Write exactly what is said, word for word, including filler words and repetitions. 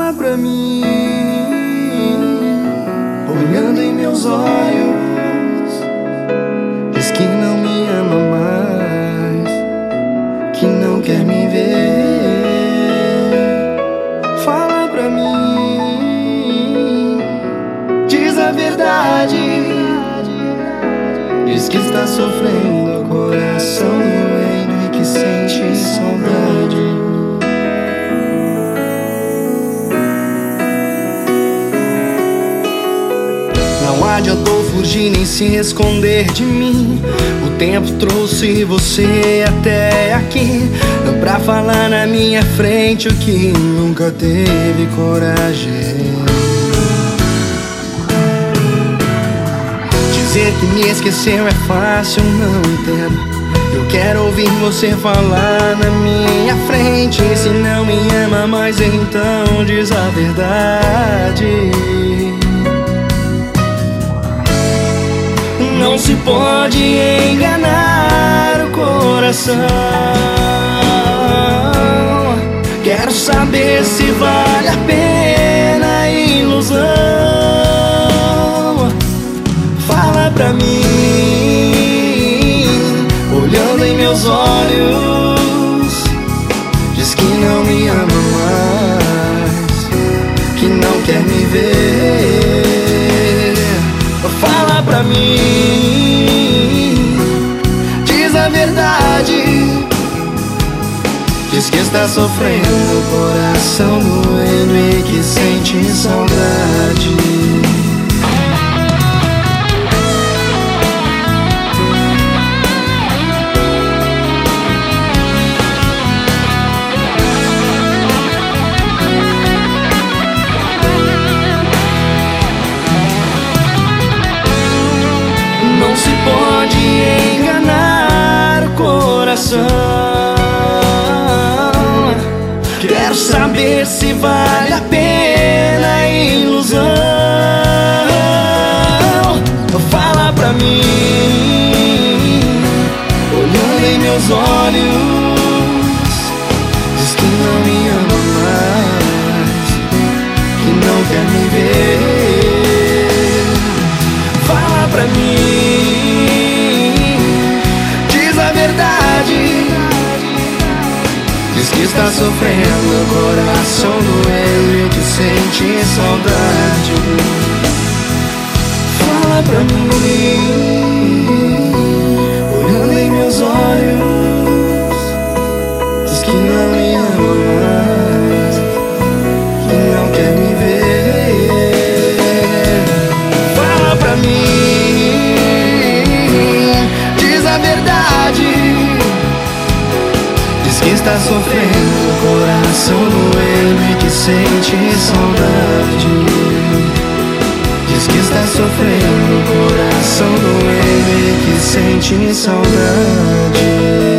Fala pra mim, olhando em meus olhos. Diz que não me ama mais, que não quer me ver. Fala pra mim, diz a verdade. Diz que está sofrendo, coração doendo e que sente saudade. Não adiantou fugir nem se esconder de mim. O tempo trouxe você até aqui, pra falar na minha frente o que nunca teve coragem. Dizer que me esqueceu é fácil, não entendo. Eu quero ouvir você falar na minha frente. Se não me ama mais, então diz a verdade. Não se pode enganar o coração. Quero saber se vale a pena a ilusão. Fala pra mim, olhando em meus olhos. Diz que não me ama mais, que não quer me ver. Fala pra mim, diz a verdade. Diz que está sofrendo, coração doendo e que sente saudade. Não se pode enganar o coração. Quero saber se vale a pena a ilusão. Fala pra mim, olhando em meus olhos. Diz que não me ama mais, que não quer me ver. Fala pra mim, diz a verdade. Diz que está sofrendo, coração doendo e que sente saudade. Fala pra mim, olhando em meus olhos. Diz que não me ama mais, que não quer me ver. Fala pra mim, diz a verdade. Diz que está sofrendo, coração doendo e que sente saudade. Diz que está sofrendo, coração doendo e que sente saudade.